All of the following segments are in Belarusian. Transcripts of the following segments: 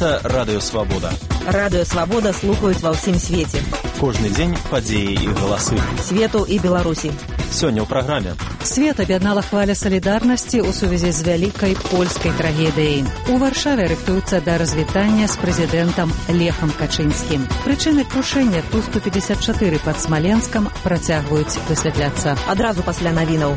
Гэта Радыё Свабода. Радыё Свабода слухаюць ва ўсім свеце. Кожны дзень падзеі і галасы. Свету і Беларусі. Сёння ў праграме. Свет аб'яднала хваля салідарнасці ў сувязі з вялікай польскай трагедыяй. У Варшаве рыхтуюцца да развітання з прэзідэнтам Лехам Качынскім. Прычыны крушэння Ту-154 пад Смаленскам працягваюць высвятляцца. Адразу пасля навінаў.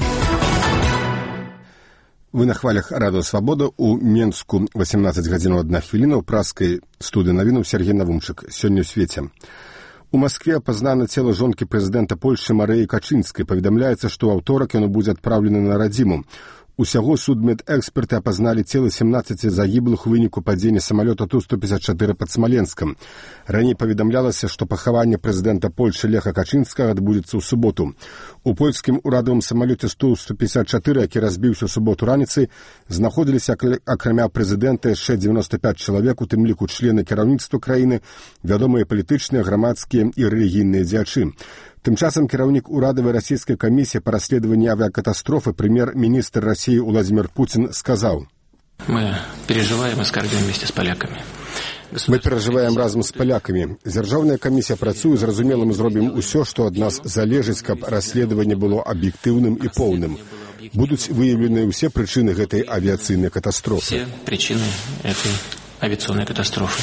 Вы на хвалях Радыё Свабода. У Менску 18 гадзін 1 хвіліна. У праскай студыі навінаў Сергей Навумчык. Сёння ў свеце. У Маскве апазнана цела жонкі прэзідэнта Польшчы Марыі Качынскай. Паведамляецца, што ў аўторак яно будзе адпраўлена на радзіму. Усяго судмедэксперты апазналі целы 17 загіблых у выніку падзення самалёта Ту-154 пад Смаленскам. Раней паведамлялася, што пахаванне прэзідэнта Польшчы Леха Качынскага адбудзецца ў суботу. У польскім урадавым самалёце Ту-154, які разбіўся ў суботу раніцай, знаходзіліся акрамя прэзідэнта яшчэ 95 чалавек, у тым ліку члены кіраўніцтва краіны, вядомыя палітычныя, грамадскія і рэлігійныя дзеячы. Тым часам кіраўнік урадавай расійскай камісіі па расследаванні авіакатастрофы прэм'ер-міністр России Владимир Путин сказал: Мы переживаем и скорбим вместе с поляками. Мы перажываем разам з палякамі. Дзяржаўная камісія працуе, зразумела, мы зробім усё, што ад нас залежыць, каб расследаванне было аб'ектыўным і поўным. Будуць выяўлены ўсе прычыны гэтай авіяцыйнай катастрофы. Все причины этой авиационной катастрофы.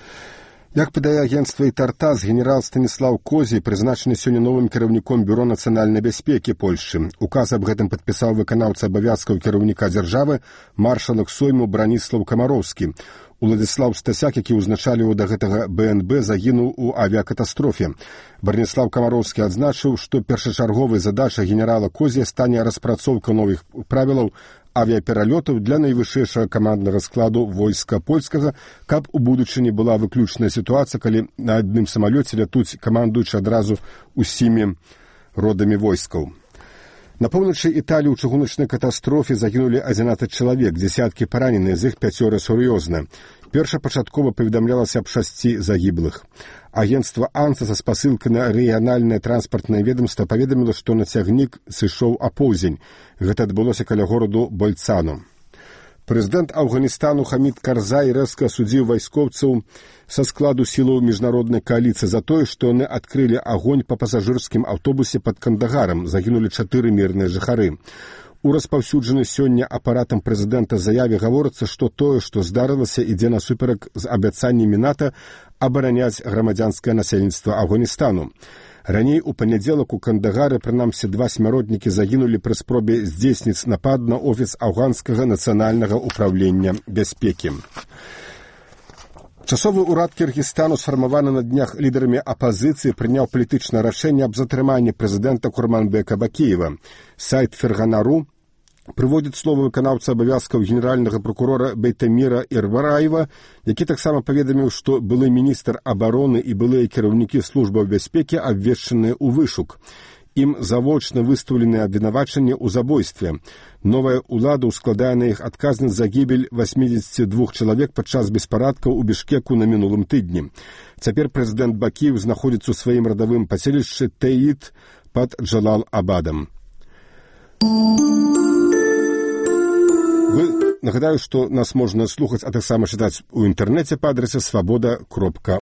Як падае агенцтва «Ітартас», генерал Станіслаў Козій прызначаны сёння новым кіраўніком Бюро нацыянальнай бяспекі Польшчы. Указ аб гэтым падпісаў выканаўца абавязкаў кіраўніка дзяржавы маршалак Сойму Браніслаў Камароўскі. Уладзіслаў Стасяк, які ўзначаліў да гэтага БНБ, загінуў у авіакатастрофе. Браніслаў Камароўскі адзначыў, што першачарговай задачай генерала Козія стане распрацоўка новых правілаў авіапералётаў для найвышэйшага каманднага складу войска польскага, каб у будучыні была выключная сітуацыя, калі на адным самалёце лятуць камандуючы адразу усімі родамі войскаў. На поўначы Італіі ў чыгуначнай катастрофе загінулі 11 чалавек, дзесяткі параненыя, з іх 5 сур'ёзна. Першапачаткова паведамлялася аб 6 загіблых. Агенцтва АНСА са спасылкай на рэгіянальнае транспартнае ведомства паведаміла, што на цягнік сышоў апоўдзень. Гэта адбылося каля гораду Больцану. Прэзідэнт Афганістану Хамід Карзай рэзка асудзіў вайскоўцаў са складу сілаў міжнароднай кааліцыі за тое, што яны адкрылі агонь па пасажырскім аўтобусе пад Кандагарам. Загінулі 4 мірныя жыхары. У распаўсюджанай сёння апаратам прэзідэнта заяве гаворыцца, што тое, што здарылася, ідзе насуперак з абяцаннямі НАТО абараняць грамадзянскае насельніцтва Афганістану. Раней у панядзелак у Кандагары прынамсі 2 смяротнікі загінулі пры спробе здзейсніць напад на офіс афганскага нацыянальнага ўпраўлення бяспекі. Часовы ўрад Кіргізстану, сфармаваны на днях лідарамі апазіцыі, прыняў палітычнае рашэнне аб затрыманні прэзідэнта Курманбека Бакіева. Сайт Ферганару прыводзіць словы выканаўца абавязкаў генеральнага прокурора Бейтаміра Ирвараева, які таксама паведаміў, што былы міністр абароны і былыя кіраўнікі службаў бяспекі абвешчаныя ў вышук. Ім завочна выстаўленыя абвінавачанні ў забойстве. Новая ўлада ўскладае на іх адказнасць за гібель 82 чалавек падчас беспарадкаў у Бішкеку на мінулым тыдні. Цяпер прэзідэнт Бакіев знаходзіцца ў сваім радавым паселішчы Тэйіт пад Джалал-Абадам. Нагадаю, што нас можна слухаць, а таксама чытаць у інтэрнэце па адрасе свабода.орг.